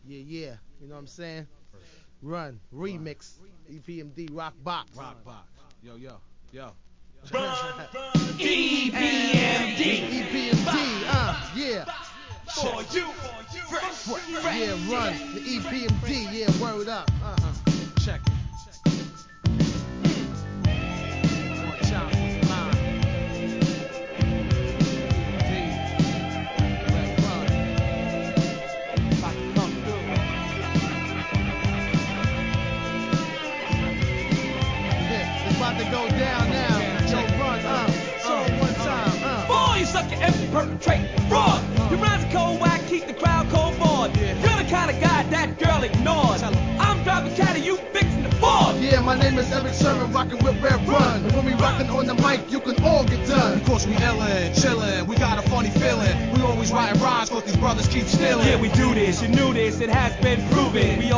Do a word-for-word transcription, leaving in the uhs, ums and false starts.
Yeah, yeah. You know what I'm saying? Run. Remix. E P M D. Rock Box. Rock Box. Yo, yo, yo. E P M D. E P M D. Uh, yeah. For you. Fresh, fresh. Yeah, run. The E P M D. Yeah, word up. Uh-uh. Check it. One time for the line. D. Red Run. If I can come through. Yeah, it's about to go down now. Yo, run. Uh, so one time. Uh. Boy, you suck your every perpetrate fraud. You rise a cold whack, keep the crowd cold bored. You're the kind of guy that girl ignores. I'm driving caddy, you fixing the board. Yeah, my name is Eric Sherman, rockin' with Red Run. And when we rockin' on the mic, you can all get done. Because we illin', chillin', we got a funny feeling. We always writing rhymes, cause these brothers keep stealing. Yeah, we do this, you knew this, it has been proven. We